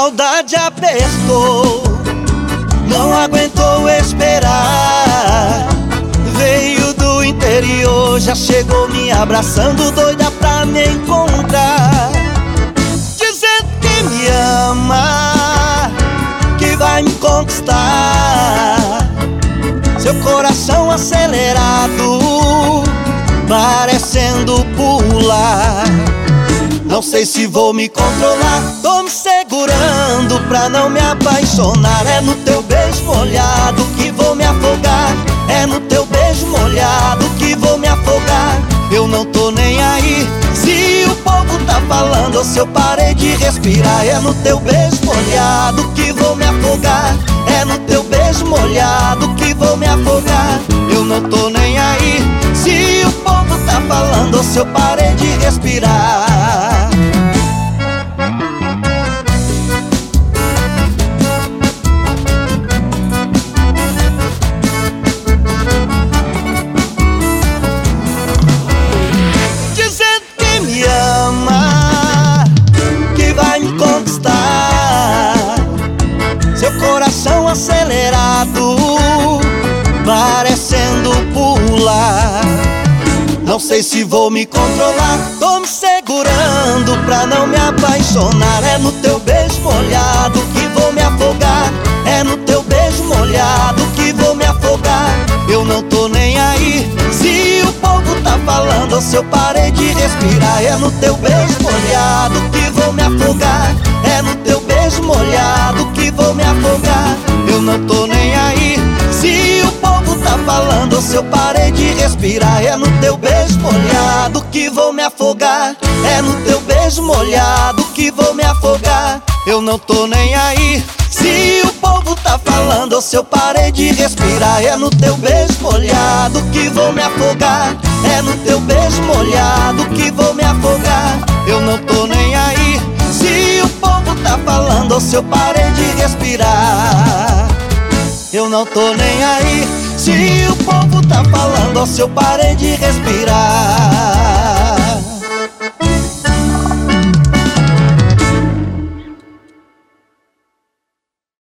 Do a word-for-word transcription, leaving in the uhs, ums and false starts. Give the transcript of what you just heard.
saudade apertou, não aguentou esperar. Veio do interior, já chegou me abraçando, doida pra me encontrar. Dizendo que me ama, que vai me conquistar. Seu coração acelerado, parecendo pular. Não sei se vou me controlar, tô me segurando pra não me apaixonar. É no teu beijo molhado que vou me afogar. É no teu beijo molhado que vou me afogar. Eu não tô nem aí se o povo tá falando ou se eu parei de respirar. É no teu beijo molhado que vou me afogar. É no teu beijo molhado que vou me afogar. Eu não tô nem aí se o povo tá falando ou se eu parei de respirar. Dizendo que me ama, que vai me conquistar. Seu coração acelerado, parecendo pular. Não sei se vou me controlar, tô me segurando pra não me apaixonar. É no teu beijo molhado que vou me afogar. É no teu beijo molhado que vou me afogar. Eu não tô nem aí se o povo tá falando ou se eu parei de respirar. É no teu beijo molhado que vou me afogar. É no teu beijo molhado que vou me afogar. Eu não tô nem aí se o povo tá falando ou se eu parei de respirar. É no teu beijo molhado que vou me afogar. É no teu beijo molhado que vou me afogar. Eu não tô nem aí se o povo tá falando ou se eu parei de respirar. É no teu beijo molhado que vou me afogar. É no teu beijo molhado que vou me afogar. Eu não tô nem aí se o povo tá falando ou se eu parei de respirar. Eu não tô nem aí se o povo tá falando ou se eu parei de respirar.